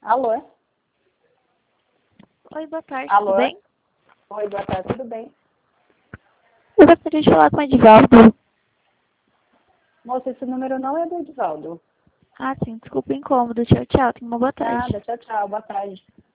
Alô? Oi, boa tarde, Alô? tudo bem? Oi, boa tarde, tudo bem? Eu gostaria de falar com o Edivaldo. Moça, esse número não é do Edivaldo. Ah, sim, desculpa o incômodo. Tchau, tchau. Tenha uma boa tarde. Nada, tchau, tchau, boa tarde.